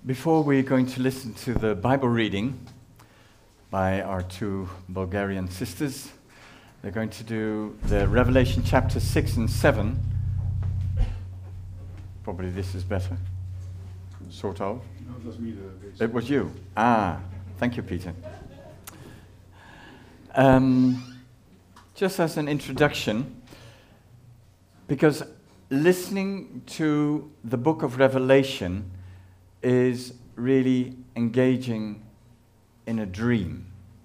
Before we're going to listen to the Bible reading by our two Bulgarian sisters, they're going to do the Revelation chapter 6 and 7. Probably this is better, sort of. No, it was me. It was you. Thank you, Peter. Just as an introduction, because listening to the book of Revelation is really engaging in a dream.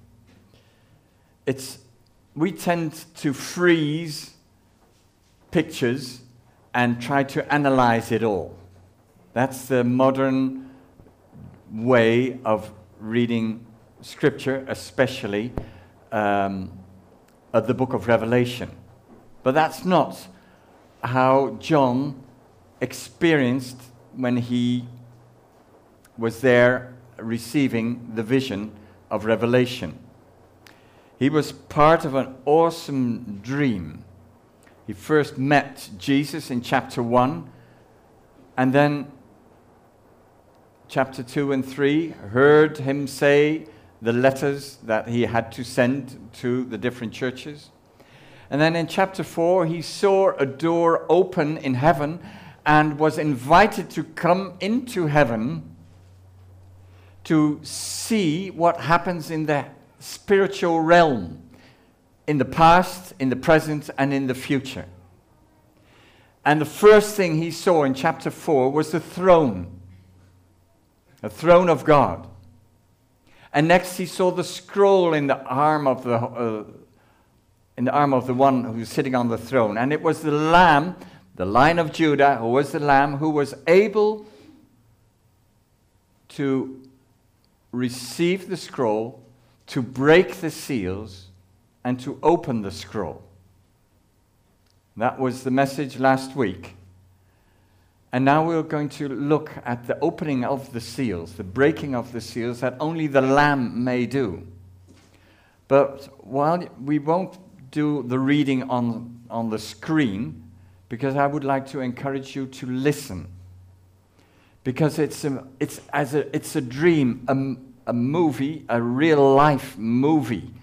We tend to freeze pictures and try to analyze it all. That's the modern way of reading Scripture, especially of the book of Revelation. But that's not how John experienced when he was there receiving the vision of Revelation. He was part of an awesome dream. He first met Jesus in chapter 1, and then chapter 2 and 3 heard him say the letters that he had to send to the different churches. And then in chapter 4, he saw a door open in heaven and was invited to come into heaven to see what happens in the spiritual realm, in the past, in the present, and in the future. And the first thing he saw in chapter 4 was the throne of God. And next he saw the scroll in the arm of the one who was sitting on the throne. And it was the Lamb, the Lion of Judah, who was the Lamb, who was able to receive the scroll, to break the seals, and to open the scroll. That was the message last week. And now we're going to look at the opening of the seals, the breaking of the seals that only the Lamb may do. But while we won't do the reading on the screen, because I would like to encourage you to listen. Because it's a dream, a movie, a real life movie.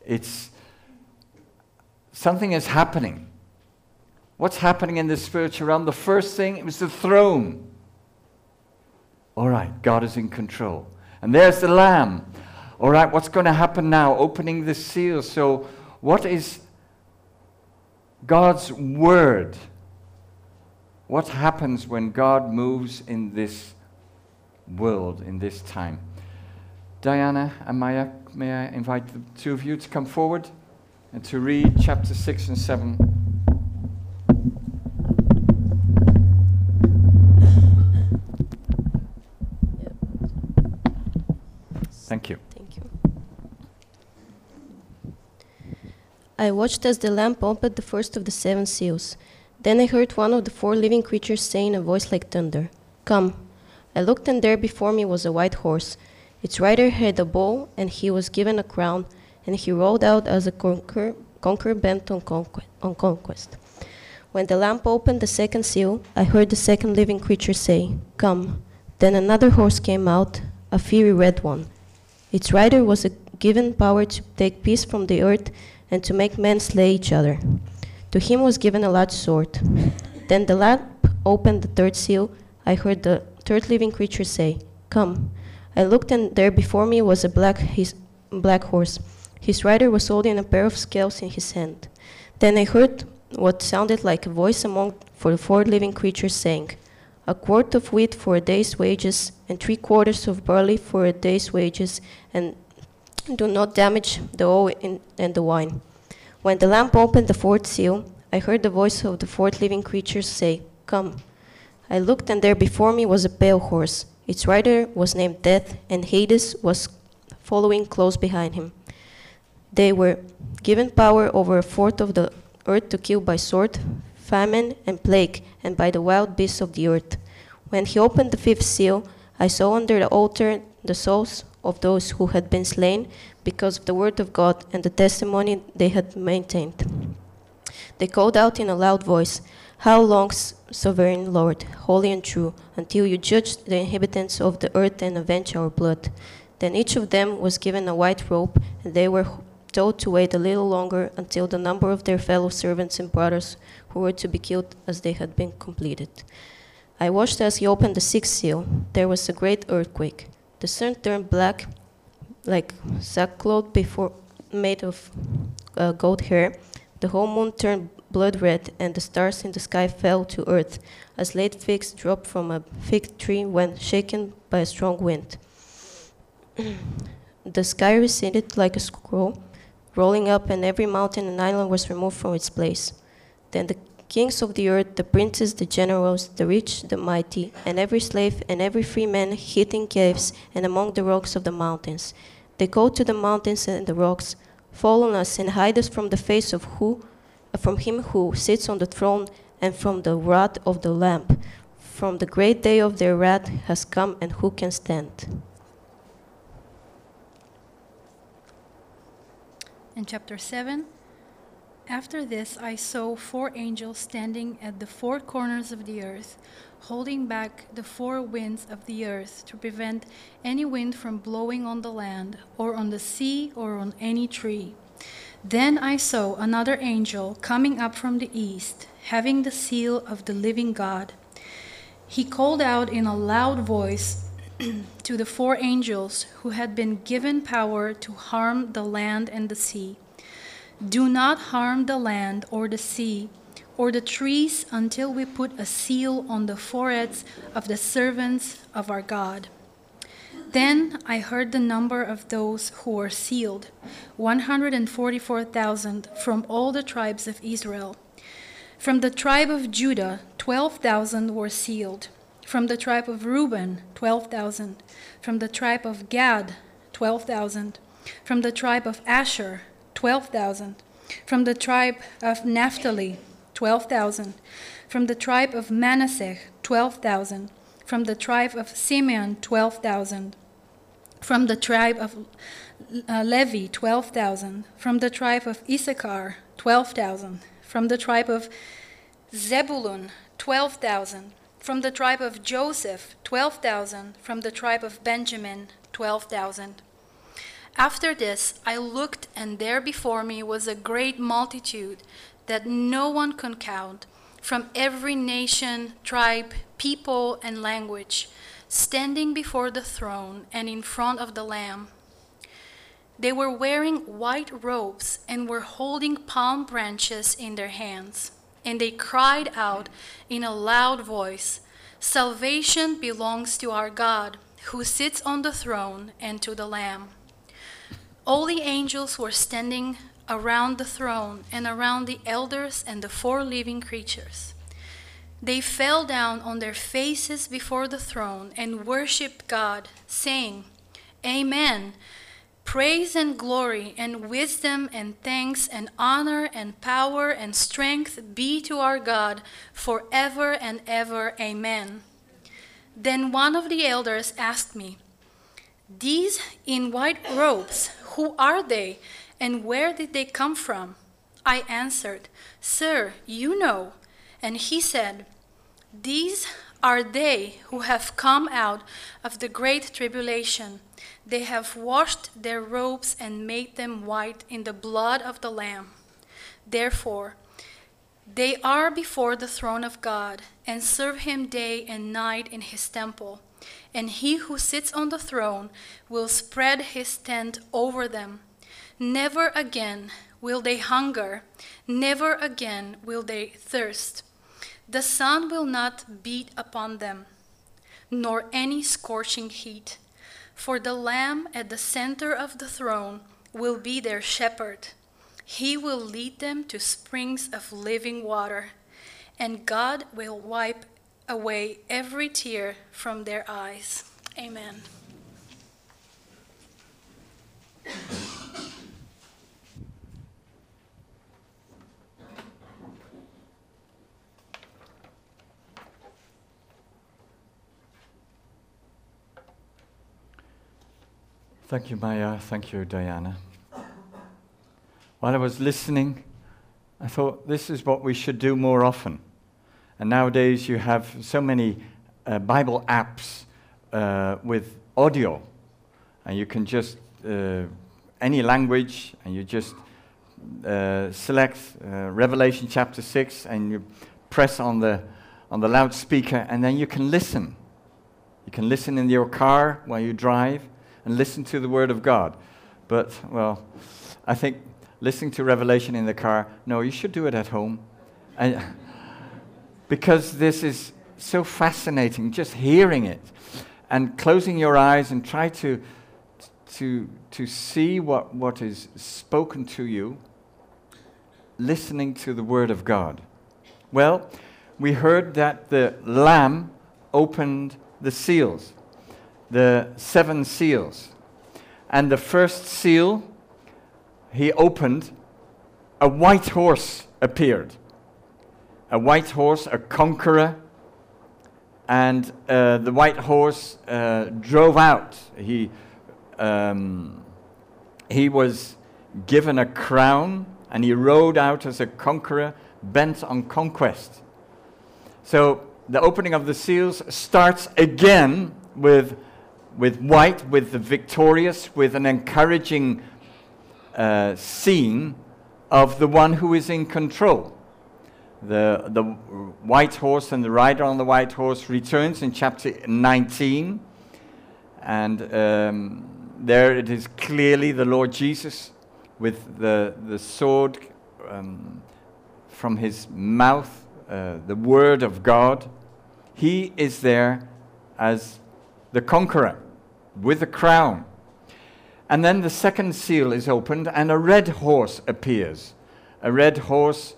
Something is happening. What's happening in the spiritual realm? The first thing, it was the throne. All right, God is in control. And there's the Lamb. All right, what's going to happen now? Opening the seal. So what is God's word? What happens when God moves in this world, in this time? Diana and Maya, may I invite the two of you to come forward and to read chapter 6 and 7. Thank you. Thank you. I watched as the Lamb opened the first of the 7 seals. Then I heard one of the 4 living creatures say in a voice like thunder, "Come." I looked, and there before me was a white horse. Its rider had a bow, and he was given a crown, and he rode out as a conqueror bent on conquest. When the Lamb opened the 2nd seal, I heard the 2nd living creature say, "Come." Then another horse came out, a fiery red one. Its rider was given power to take peace from the earth and to make men slay each other. To him was given a large sword. Then the Lamb opened the 3rd seal. I heard the 3rd living creature say, "Come." I looked, and there before me was a black horse. His rider was holding a pair of scales in his hand. Then I heard what sounded like a voice for the 4 living creatures saying, "A quart of wheat for a day's wages, and 3/4 of barley for a day's wages, and do not damage the oil and the wine." When the Lamb opened the 4th seal, I heard the voice of the 4th living creature say, "Come." I looked, and there before me was a pale horse. Its rider was named Death, and Hades was following close behind him. They were given power over 1/4 of the earth to kill by sword, famine, and plague, and by the wild beasts of the earth. When he opened the 5th seal, I saw under the altar the souls of those who had been slain because of the word of God and the testimony they had maintained. They called out in a loud voice, "How long, sovereign Lord, holy and true, until you judge the inhabitants of the earth and avenge our blood?" Then each of them was given a white robe, and they were told to wait a little longer until the number of their fellow servants and brothers who were to be killed as they had been completed. I watched as he opened the sixth seal. There was a great earthquake. The sun turned black like sackcloth made of goat hair. The whole moon turned blood red, and the stars in the sky fell to earth, as late figs drop from a fig tree when shaken by a strong wind. The sky receded like a scroll, rolling up, and every mountain and island was removed from its place. Then the kings of the earth, the princes, the generals, the rich, the mighty, and every slave and every free man hid in caves and among the rocks of the mountains. They called to the mountains and the rocks, "Fall on us and hide us from the face of from him who sits on the throne and from the wrath of the Lamb. From the great day of their wrath has come, and who can stand?" In chapter 7, after this I saw 4 angels standing at the 4 corners of the earth, holding back the 4 winds of the earth to prevent any wind from blowing on the land, or on the sea, or on any tree. Then I saw another angel coming up from the east, having the seal of the living God. He called out in a loud voice to the 4 angels who had been given power to harm the land and the sea, "Do not harm the land or the sea or the trees until we put a seal on the foreheads of the servants of our God." Then I heard the number of those who were sealed, 144,000 from all the tribes of Israel. From the tribe of Judah, 12,000 were sealed. From the tribe of Reuben, 12,000. From the tribe of Gad, 12,000. From the tribe of Asher, 12,000. From the tribe of Naphtali, 12,000. From the tribe of Manasseh, 12,000. From the tribe of Simeon, 12,000. From the tribe of Levi, 12,000. From the tribe of Issachar, 12,000. From the tribe of Zebulun, 12,000. From the tribe of Joseph, 12,000. From the tribe of Benjamin, 12,000. After this I looked, and there before me was a great multitude that no one can count, from every nation, tribe, people, and language, standing before the throne and in front of the Lamb. They were wearing white robes and were holding palm branches in their hands. And they cried out in a loud voice, "Salvation belongs to our God, who sits on the throne, and to the Lamb." All the angels were standing around the throne and around the elders and the 4 living creatures. They fell down on their faces before the throne and worshipped God, saying, "Amen. Praise and glory and wisdom and thanks and honor and power and strength be to our God forever and ever. Amen." Then one of the elders asked me, "These in white robes, who are they, and where did they come from?" I answered, "Sir, you know." And he said, "These are they who have come out of the great tribulation. They have washed their robes and made them white in the blood of the Lamb. Therefore, they are before the throne of God and serve him day and night in his temple. And he who sits on the throne will spread his tent over them. Never again will they hunger, never again will they thirst. The sun will not beat upon them, nor any scorching heat. For the Lamb at the center of the throne will be their shepherd. He will lead them to springs of living water, and God will wipe away every tear from their eyes." Amen. Thank you, Maya. Thank you, Diana. While I was listening I thought this is what we should do more often. And nowadays you have so many Bible apps with audio, and you can just any language, and you just select Revelation chapter 6, and you press on the loudspeaker, and then you can listen. You can listen in your car while you drive and listen to the Word of God. But, well, I think listening to Revelation in the car, no, you should do it at home. And because this is so fascinating, just hearing it and closing your eyes and try to see what is spoken to you, listening to the Word of God. Well, we heard that the Lamb opened the seals, the 7 seals. And the first seal he opened, a white horse appeared. A white horse, a conqueror. And the white horse drove out. He was given a crown, and he rode out as a conqueror bent on conquest. So the opening of the seals starts again with white, with the victorious, with an encouraging scene of the one who is in control. The white horse and the rider on the white horse returns in chapter 19, and there it is clearly the Lord Jesus with the sword from his mouth, the word of God. He is there as the conqueror with a crown. And then the second seal is opened and a red horse appears. A red horse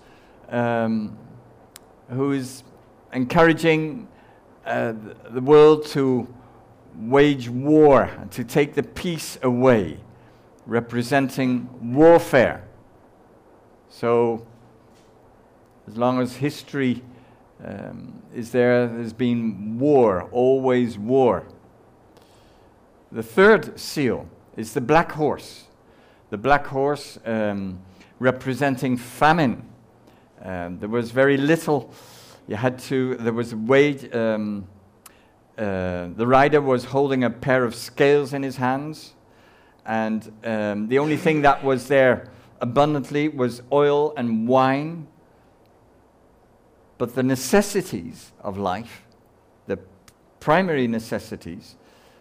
who is encouraging the world to wage war, to take the peace away, representing warfare. So, as long as history is there, there's been war, always war. The third seal is the black horse. The black horse representing famine. There was very little. There was a wage. The rider was holding a pair of scales in his hands, and the only thing that was there abundantly was oil and wine. But the necessities of life, the primary necessities,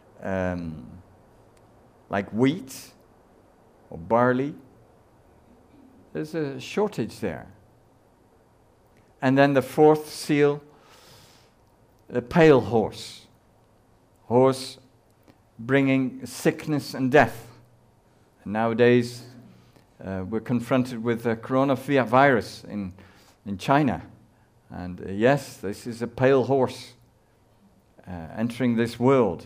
like wheat or barley, there's a shortage there. And then the fourth seal, the pale horse. Horse bringing sickness and death. And nowadays, we're confronted with the coronavirus in China. And yes, this is a pale horse entering this world.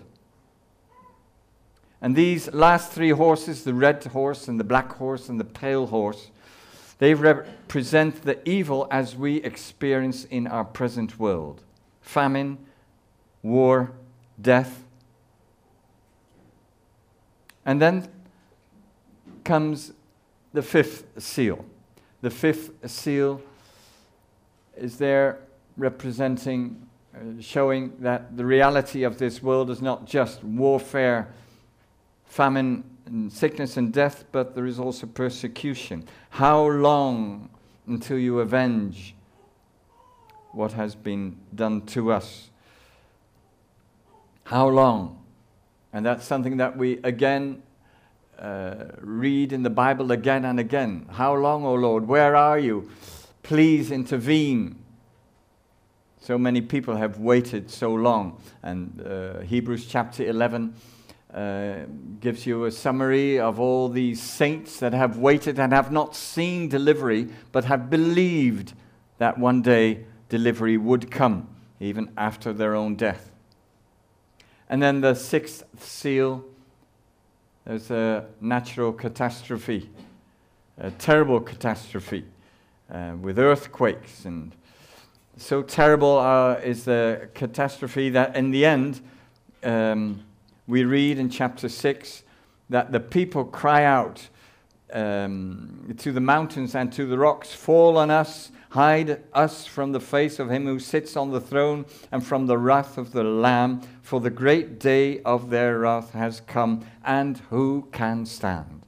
And these last 3 horses, the red horse and the black horse and the pale horse, they represent the evil as we experience in our present world. Famine, war, death. And then comes the 5th seal. The 5th seal is there representing, showing that the reality of this world is not just warfare, famine, and sickness and death, but there is also persecution. How long until you avenge what has been done to us? How long? And that's something that we again read in the Bible again and again. How long, O Lord? Where are you? Please intervene. So many people have waited so long. And Hebrews chapter 11 gives you a summary of all these saints that have waited and have not seen delivery, but have believed that one day delivery would come, even after their own death. And then the 6th seal, there's a natural catastrophe, a terrible catastrophe, with earthquakes. And so terrible is the catastrophe that in the end, we read in chapter 6 that the people cry out to the mountains and to the rocks, fall on us, hide us from the face of him who sits on the throne and from the wrath of the Lamb, for the great day of their wrath has come, and who can stand?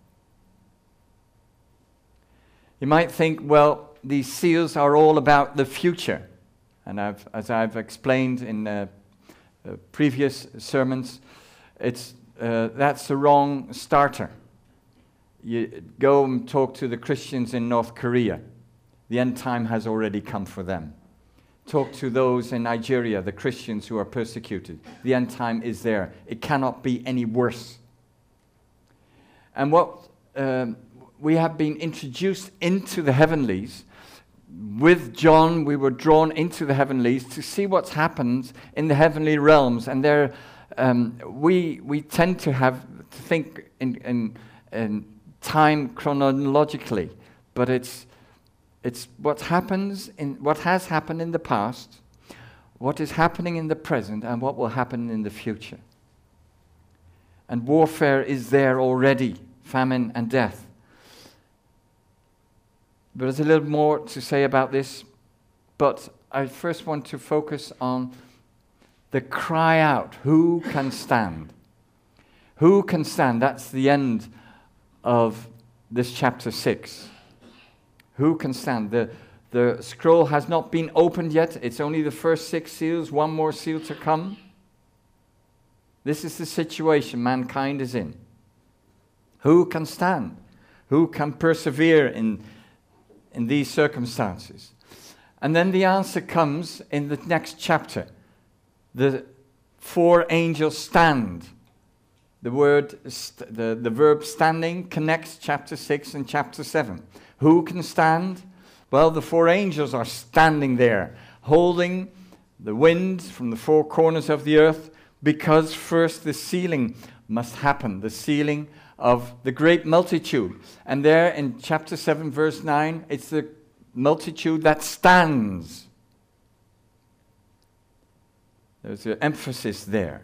You might think, well, these seals are all about the future. And as I've explained in previous sermons, that's the wrong starter. You go and talk to the Christians in North Korea. The end time has already come for them. Talk to those in Nigeria, the Christians who are persecuted. The end time is there. It cannot be any worse. And what we have been introduced into the heavenlies. With John, we were drawn into the heavenlies to see what's happened in the heavenly realms. And there, we tend to think in time chronologically, but it's what has happened in the past, what is happening in the present, and what will happen in the future. And warfare is there already, famine and death. But there's a little more to say about this, but I first want to focus on the cry out, who can stand? Who can stand? That's the end of this chapter 6. Who can stand? The scroll has not been opened yet. It's only the first 6 seals, one more seal to come. This is the situation mankind is in. Who can stand? Who can persevere in these circumstances? And then the answer comes in the next chapter. The 4 angels stand. The verb standing connects chapter 6 and chapter 7. Who can stand? Well, the 4 angels are standing there, holding the wind from the 4 corners of the earth, because first the sealing must happen, the sealing of the great multitude. And there in chapter 7, verse 9, it's the multitude that stands. There's an emphasis there.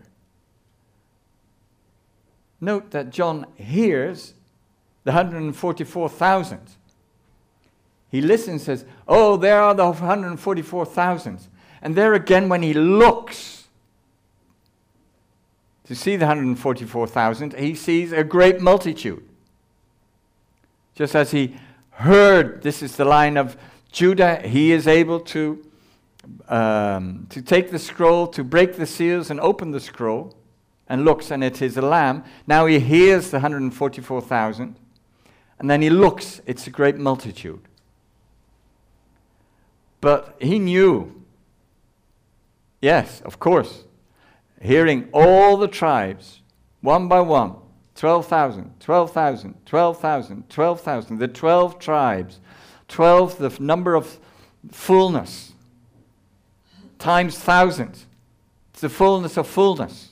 Note that John hears the 144,000. He listens and says, oh, there are the 144,000. And there again, when he looks to see the 144,000, he sees a great multitude. Just as he heard, this is the line of Judah, he is able to take the scroll, to break the seals and open the scroll, and looks, and it is a lamb. Now he hears the 144,000, and then he looks, it's a great multitude. But he knew, yes, of course, hearing all the tribes, one by one, 12,000, 12,000, 12,000, 12,000, the 12 tribes, 12, the number of fullness, times 1,000. It's the fullness of fullness.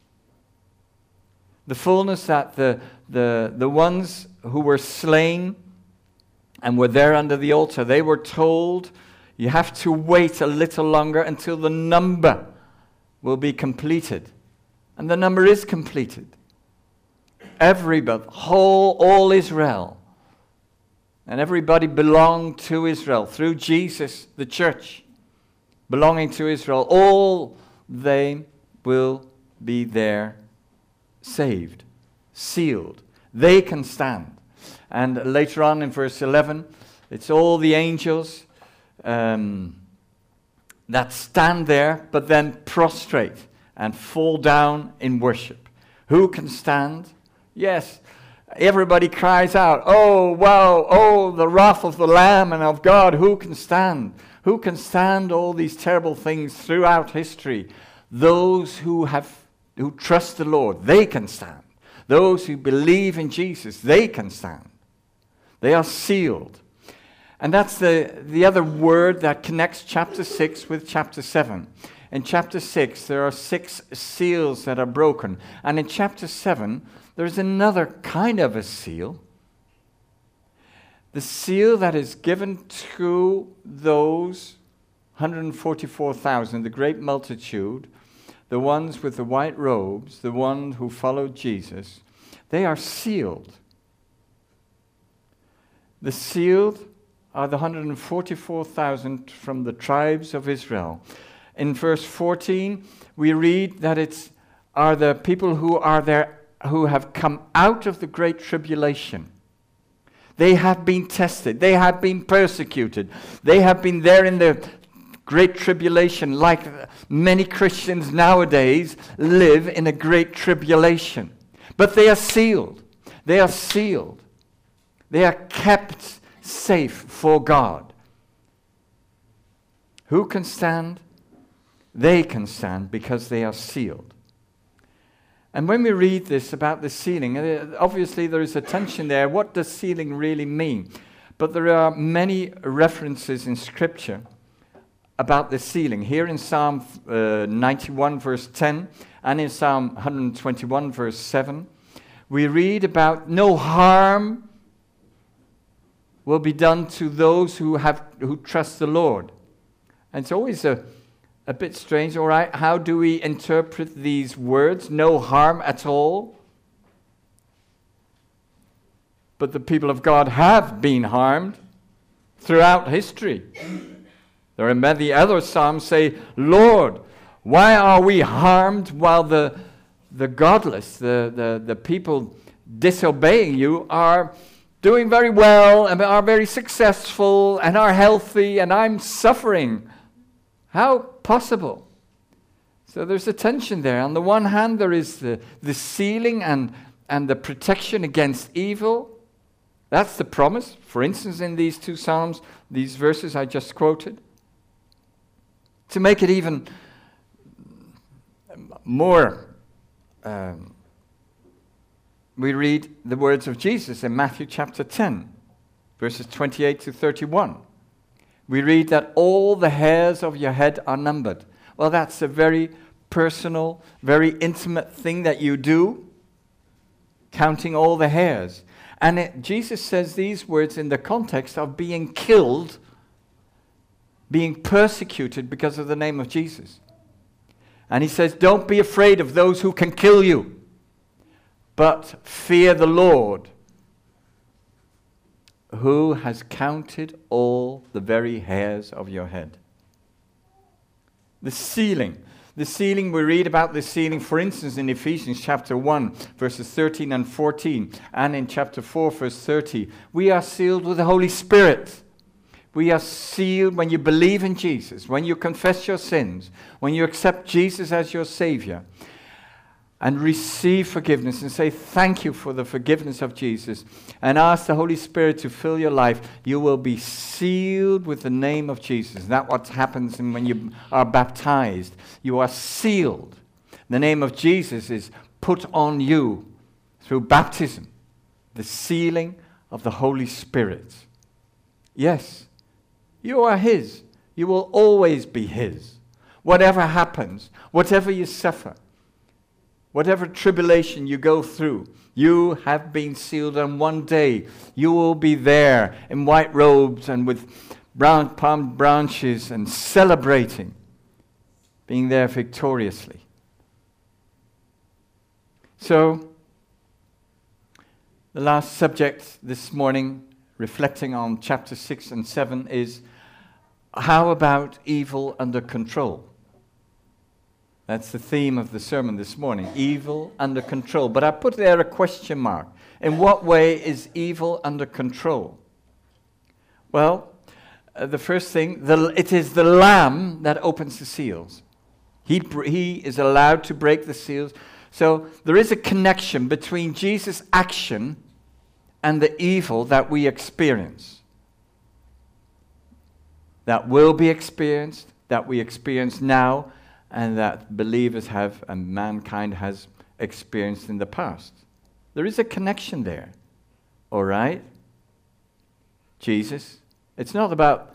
The fullness that the ones who were slain and were there under the altar, they were told, you have to wait a little longer until the number will be completed. And the number is completed. Everybody, all Israel, and everybody belonged to Israel through Jesus, the church, belonging to Israel, all they will be there, saved, sealed. They can stand. And later on in verse 11, it's all the angels that stand there, but then prostrate and fall down in worship. Who can stand? Yes, everybody cries out, oh, wow, oh, the wrath of the Lamb and of God, who can stand? Who can stand all these terrible things throughout history? Those who trust the Lord, they can stand. Those who believe in Jesus, they can stand. They are sealed. And that's the other word that connects chapter 6 with chapter 7. In chapter 6, there are 6 seals that are broken. And in chapter 7, there's another kind of a seal. The seal that is given to those 144,000, the great multitude, the ones with the white robes, the ones who followed Jesus, they are sealed. The sealed are the 144,000 from the tribes of Israel. In verse 14, we read that are the people who are there, who have come out of the great tribulation. They have been tested. They have been persecuted. They have been there in the great tribulation, like many Christians nowadays live in a great tribulation. But they are sealed. They are sealed. They are kept safe for God. Who can stand? They can stand because they are sealed. And when we read this about the sealing, obviously there is a tension there. What does sealing really mean? But there are many references in Scripture about the sealing. Here in Psalm 91 verse 10 and in Psalm 121 verse 7, we read about no harm will be done to those who trust the Lord. And it's always a bit strange, all right? How do we interpret these words? No harm at all. But the people of God have been harmed throughout history. There are many other psalms say, Lord, why are we harmed while the godless, the people disobeying you are doing very well and are very successful and are healthy and I'm suffering? How possible? So there's a tension there. On the one hand, there is the sealing and the protection against evil. That's the promise. For instance, in these two psalms, these verses I just quoted. To make it even more, we read the words of Jesus in Matthew chapter 10, verses 28 to 31. We read that all the hairs of your head are numbered. Well, that's a very personal, very intimate thing that you do, counting all the hairs. And Jesus says these words in the context of being killed, being persecuted because of the name of Jesus. And he says, don't be afraid of those who can kill you, but fear the Lord, who has counted all the very hairs of your head. The sealing, we read about the sealing, for instance, in Ephesians chapter 1, verses 13 and 14, and in chapter 4, verse 30. We are sealed with the Holy Spirit. We are sealed when you believe in Jesus, when you confess your sins, when you accept Jesus as your Savior, and receive forgiveness and say thank you for the forgiveness of Jesus and ask the Holy Spirit to fill your life, you will be sealed with the name of Jesus. That's what happens when you are baptized. You are sealed. The name of Jesus is put on you through baptism, the sealing of the Holy Spirit. Yes, you are His. You will always be His. Whatever happens, whatever you suffer, whatever tribulation you go through, you have been sealed, and one day you will be there in white robes and with brown palm branches and celebrating, being there victoriously. So, the last subject this morning, reflecting on chapter 6 and 7, is how about evil under control? That's the theme of the sermon this morning, evil under control. But I put there a question mark. In what way is evil under control? Well, the first thing, it is the Lamb that opens the seals. He is allowed to break the seals. So there is a connection between Jesus' action and the evil that we experience. That will be experienced, that we experience now, and that believers have and mankind has experienced in the past. There is a connection there. All right? Jesus. It's not about,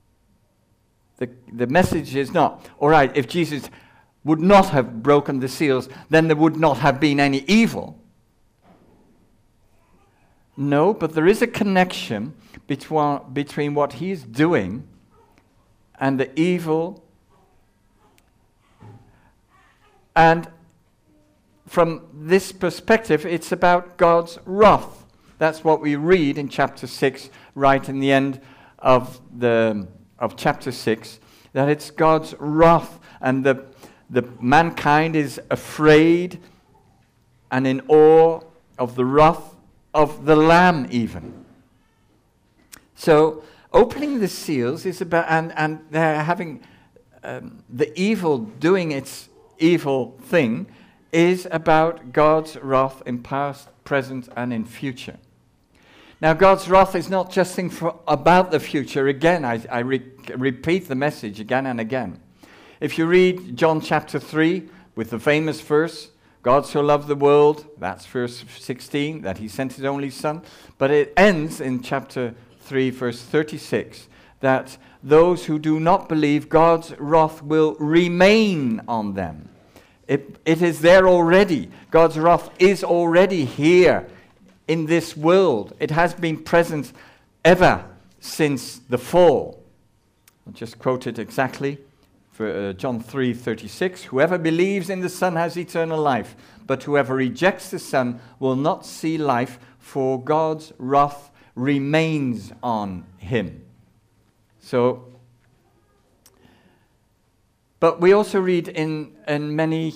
the message is not, all right, if Jesus would not have broken the seals, then there would not have been any evil. No, but there is a connection between what He is doing and the evil. And from this perspective, it's about God's wrath. That's what we read in chapter 6, right in the end of chapter 6, that it's God's wrath, and the mankind is afraid and in awe of the wrath of the Lamb even. So opening the seals is about, and they're having the evil doing its evil thing, is about God's wrath in past, present, and in future. Now, God's wrath is not just about the future. Again, I repeat the message again and again. If you read John chapter 3 with the famous verse, God so loved the world, that's verse 16, that he sent his only son. But it ends in chapter 3, verse 36, that those who do not believe, God's wrath will remain on them. It is there already. God's wrath is already here in this world. It has been present ever since the fall. I'll just quote it exactly. For John 3:36, whoever believes in the Son has eternal life, but whoever rejects the Son will not see life, for God's wrath remains on him. So, but we also read in many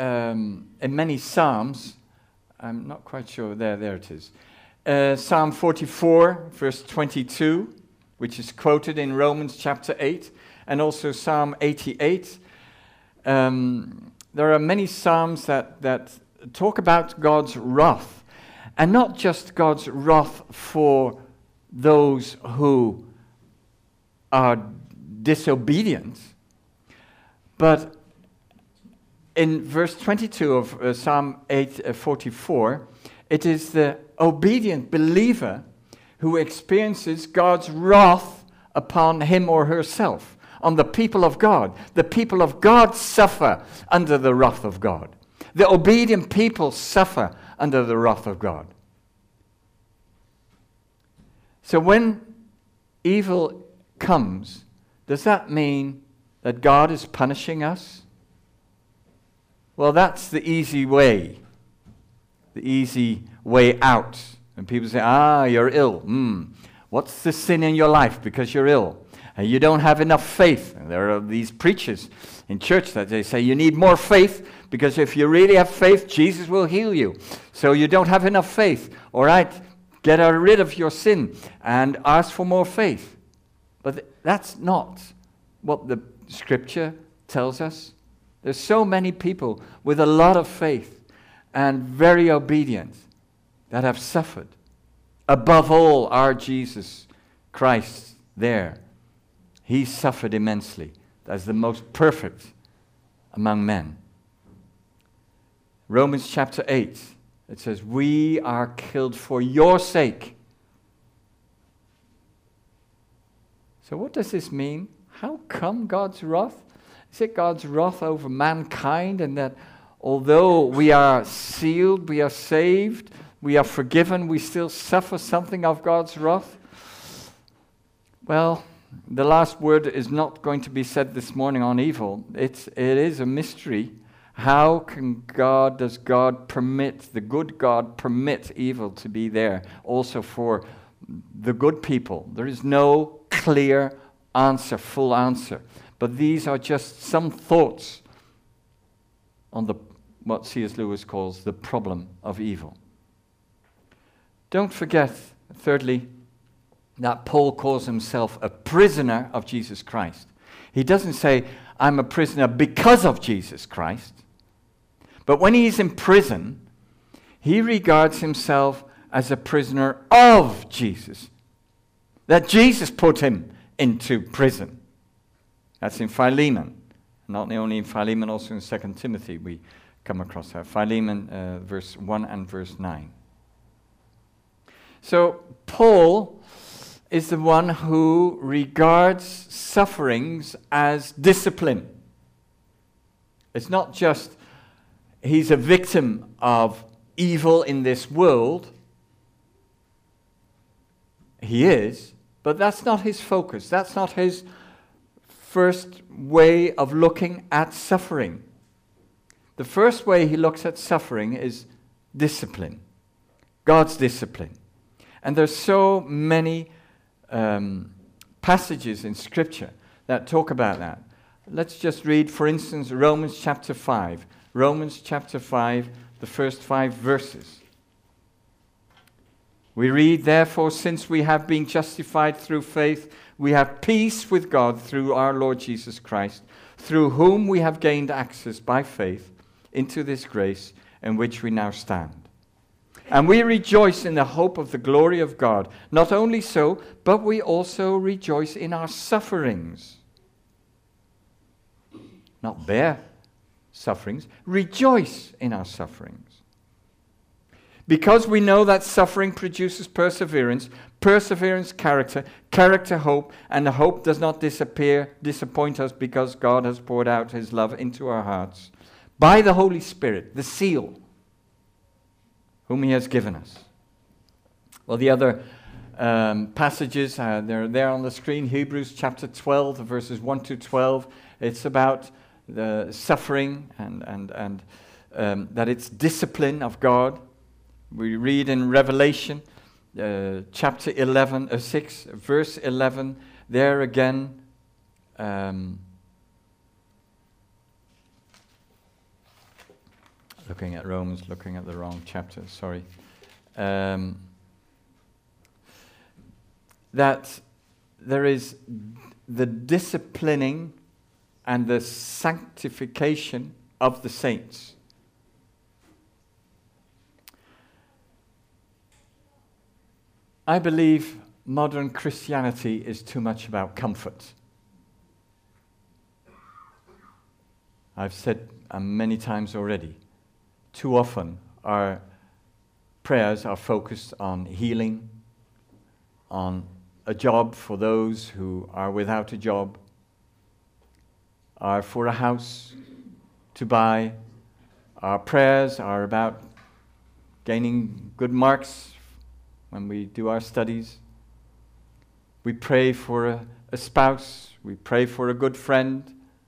Psalms. I'm not quite sure. There it is. Psalm 44, verse 22, which is quoted in Romans chapter 8, and also Psalm 88. There are many Psalms that talk about God's wrath, and not just God's wrath for those who are disobedient, but in verse 22 of Psalm 44, it is the obedient believer who experiences God's wrath upon him or herself, on the people of God. The people of God suffer under the wrath of God. The obedient people suffer under the wrath of God. So when evil comes, does that mean that God is punishing us? Well, that's the easy way out. And people say, you're ill. What's the sin in your life because you're ill? And you don't have enough faith. And there are these preachers in church that they say you need more faith, because if you really have faith, Jesus will heal you. So you don't have enough faith. All right, get rid of your sin and ask for more faith. But that's not what the Scripture tells us. There's so many people with a lot of faith and very obedient that have suffered. Above all, our Jesus Christ there. He suffered immensely as the most perfect among men. Romans chapter 8, it says, we are killed for your sake. So what does this mean? How come God's wrath? Is it God's wrath over mankind, and that although we are sealed, we are saved, we are forgiven, we still suffer something of God's wrath? Well, the last word is not going to be said this morning on evil. It is a mystery. How does God permit, the good God permit evil to be there also for the good people? There is no clear answer, full answer. But these are just some thoughts on what C.S. Lewis calls the problem of evil. Don't forget, thirdly, that Paul calls himself a prisoner of Jesus Christ. He doesn't say, I'm a prisoner because of Jesus Christ. But when he's in prison, he regards himself as a prisoner of Jesus. That Jesus put him into prison. That's in Philemon. Not only in Philemon, also in 2 Timothy we come across that. Philemon verse 1 and verse 9. So Paul is the one who regards sufferings as discipline. It's not just he's a victim of evil in this world. He is, but that's not his focus. That's not his first way of looking at suffering. The first way he looks at suffering is discipline, God's discipline. And there's so many passages in Scripture that talk about that. Let's just read, for instance, Romans chapter 5. Romans chapter 5, the first 5 verses. We read, "Therefore, since we have been justified through faith, we have peace with God through our Lord Jesus Christ, through whom we have gained access by faith into this grace in which we now stand. And we rejoice in the hope of the glory of God. Not only so, but we also rejoice in our sufferings." Not bear sufferings, rejoice in our sufferings. "Because we know that suffering produces perseverance, perseverance character, character hope, and the hope does not disappoint us because God has poured out his love into our hearts by the Holy Spirit, the seal, whom he has given us." Well, the other passages, they're there on the screen. Hebrews chapter 12, verses 1 to 12. It's about the suffering and that it's discipline of God. We read in Revelation chapter 6, verse 11, there again, looking at Romans, looking at the wrong chapter, sorry. That there is the disciplining and the sanctification of the saints. I believe modern Christianity is too much about comfort. I've said many times already, too often our prayers are focused on healing, on a job for those who are without a job, are for a house to buy. Our prayers are about gaining good marks when we do our studies. We pray for a spouse. We pray for a good friend.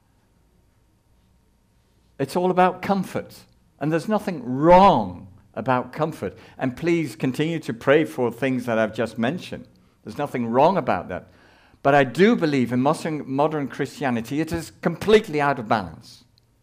It's all about comfort. And there's nothing wrong about comfort. And please continue to pray for things that I've just mentioned. There's nothing wrong about that. But I do believe in modern Christianity, it is completely out of balance.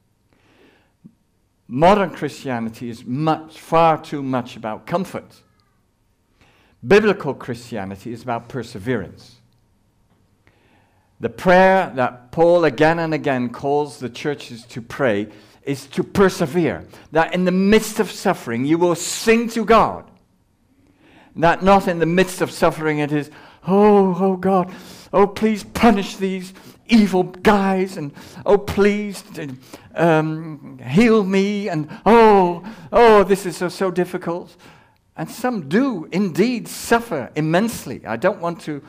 Modern Christianity is far too much about comfort. Biblical Christianity is about perseverance. The prayer that Paul again and again calls the churches to pray is to persevere. That in the midst of suffering, you will sing to God. That not in the midst of suffering it is, oh God, oh please punish these evil guys, and oh please heal me, and oh this is so difficult. And some do indeed suffer immensely. I don't want to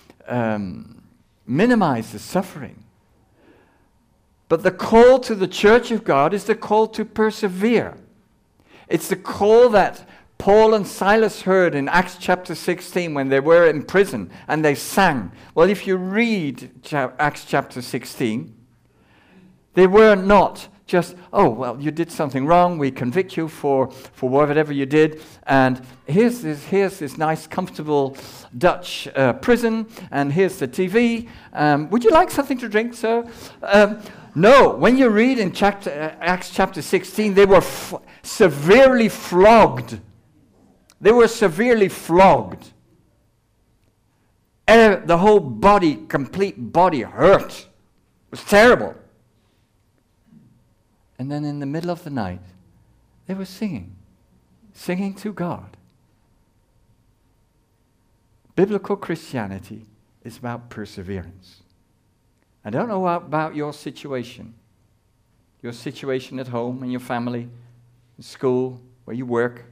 minimize the suffering. But the call to the church of God is the call to persevere. It's the call that Paul and Silas heard in Acts chapter 16 when they were in prison and they sang. Well, if you read Acts chapter 16, they were not just, oh, well, you did something wrong, we convict you for whatever you did, and here's this nice, comfortable Dutch prison, and here's the TV. Would you like something to drink, sir? No, when you read in Acts chapter 16, they were severely flogged. They were severely flogged. The whole body, complete body hurt. It was terrible. And then in the middle of the night, they were singing to God. Biblical Christianity is about perseverance. I don't know about your situation at home, in your family, in school, where you work,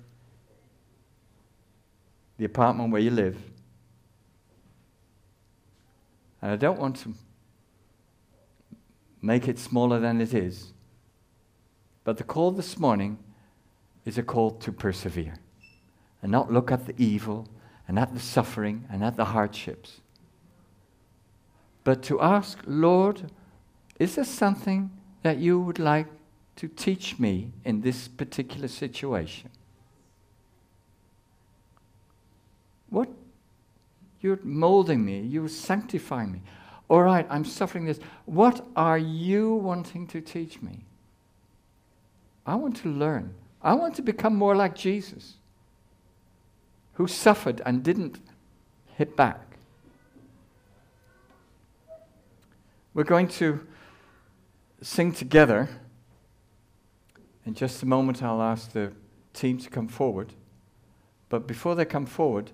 the apartment where you live. And I don't want to make it smaller than it is. But the call this morning is a call to persevere and not look at the evil and at the suffering and at the hardships. But to ask, Lord, is there something that you would like to teach me in this particular situation? What? You're molding me. You're sanctifying me. All right, I'm suffering this. What are you wanting to teach me? I want to learn. I want to become more like Jesus, who suffered and didn't hit back. We're going to sing together. In just a moment, I'll ask the team to come forward. But before they come forward,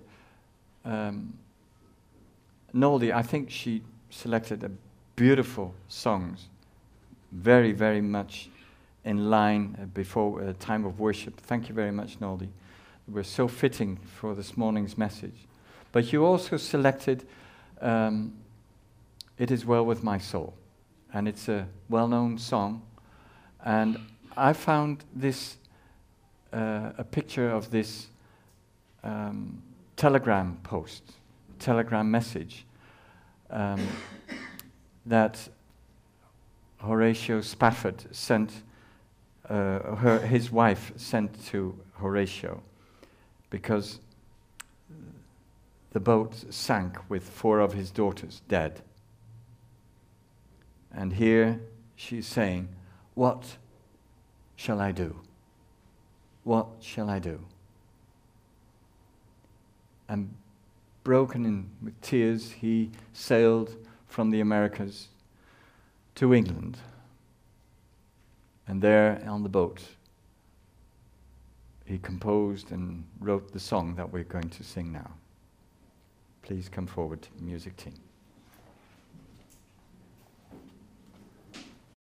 Noldy, I think she selected a beautiful songs, very, very much in line before a time of worship. Thank you very much, Noldy. They were so fitting for this morning's message. But you also selected It Is Well With My Soul. And it's a well-known song. And I found this, a picture of this telegram post, telegram message that Horatio Spafford sent, his wife sent to Horatio, because the boat sank with 4 of his daughters dead. And here she's saying, "What shall I do? What shall I do?" And broken in with tears, he sailed from the Americas to England. And there on the boat, he composed and wrote the song that we're going to sing now. Please come forward, music team.